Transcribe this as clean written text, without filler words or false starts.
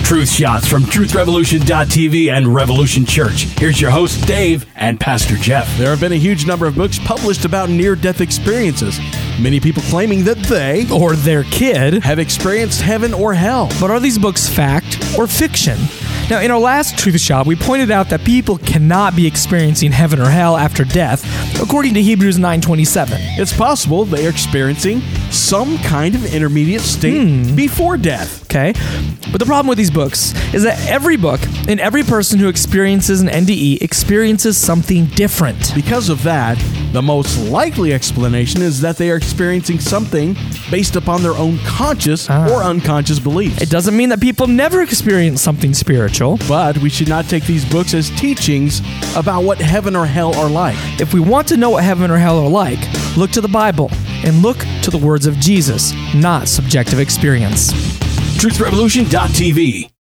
Truth Shots from TruthRevolution.tv and Revolution Church. Here's your host, Dave, and Pastor Jeff. There have been a huge number of books published about near-death experiences. Many people claiming that they, or their kid, have experienced heaven or hell. But are these books fact or fiction? Now, in our last Truth Shot, we pointed out that people cannot be experiencing heaven or hell after death, according to Hebrews 9:27. It's possible they are experiencing some kind of intermediate state before death. Okay, but the problem with these books is that every book and every person who experiences an NDE experiences something different. Because of that, the most likely explanation is that they are experiencing something based upon their own conscious or unconscious beliefs. It doesn't mean that people never experience something spiritual. But we should not take these books as teachings about what heaven or hell are like. If we want to know what heaven or hell are like, look to the Bible and look to the words of Jesus, not subjective experience. TruthRevolution.tv